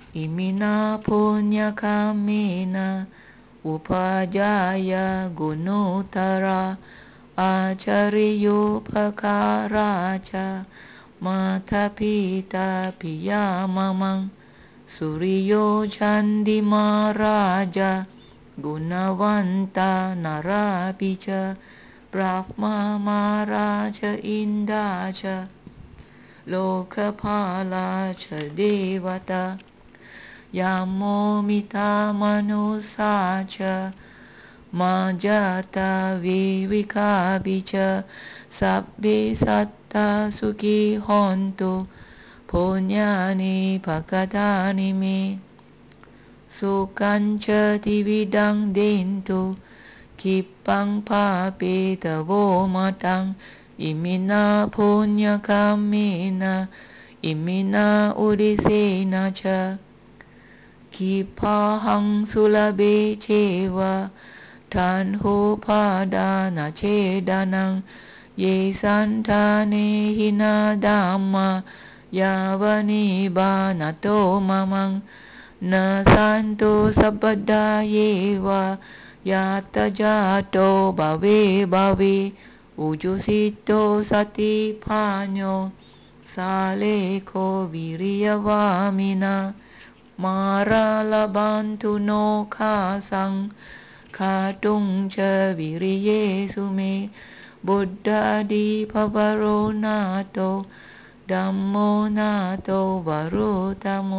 อิมินาปุญญคามินาอุปจายกุณุตระอาจาริยุปการาชามาทพิตาปิยามะมังสุริโยชันดิมาราจากุณวันตานาราปิชาปรามามาราชอินดาชาโลกภาลาชเดวตายามโมมิตามนุสาชะมาจาตาวิวิคาปิชะสัพพิสัตตาสุขิหอนตุปุญญานิภคทานิเมสุขัญชติวิดังเดนตุคิปปังภาเปตโวมะตังอิมินาปุญญคามินาอิมินาอุริเสนะชะคิปะหังสุลเบเชวะทันโหภาดานาเชดานังเยสันทาเนหินาดามมายาวนิบานาโตมะมังนาสันตุสัพพดาเยวะยาตจาโตบาเวบาเวอุจุสิโตสติภาโญสาเลโควิริยวามินามาราลบันทุโนคาสังคาตุงเชวิริเยสุเมบุตตาดีภวโรนาโตธัมโมนาโตวโรตโม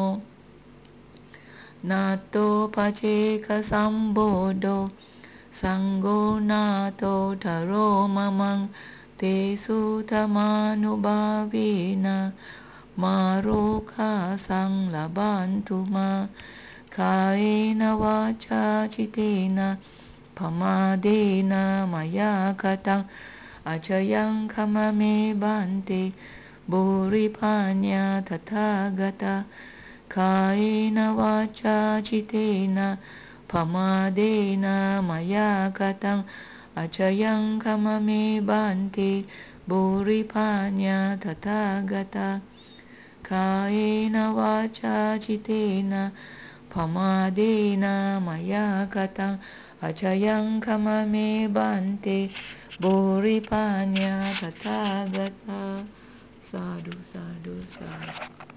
นาโตภเชกสัมโบโดสังโฆนาโตทโรมะมังเตสุธมานุบาวินามาโรคาสังลบันตุมาคายนวาจาจิเตนะภมาเดนะมายาคตังอาชยังคมะเมบันติบุริปัญญาตถาคตากายนวาจาจิเตนะภมาเดนะมายาคตังอาชยังคมะเมบันติบุริปัญญาตถาคตากายนวาจาจิเตนะภมาเดนะมายาคตังอาชยังคมะเมบันติบุริปัญญาตถาคตาสาธุสาธุสาธุ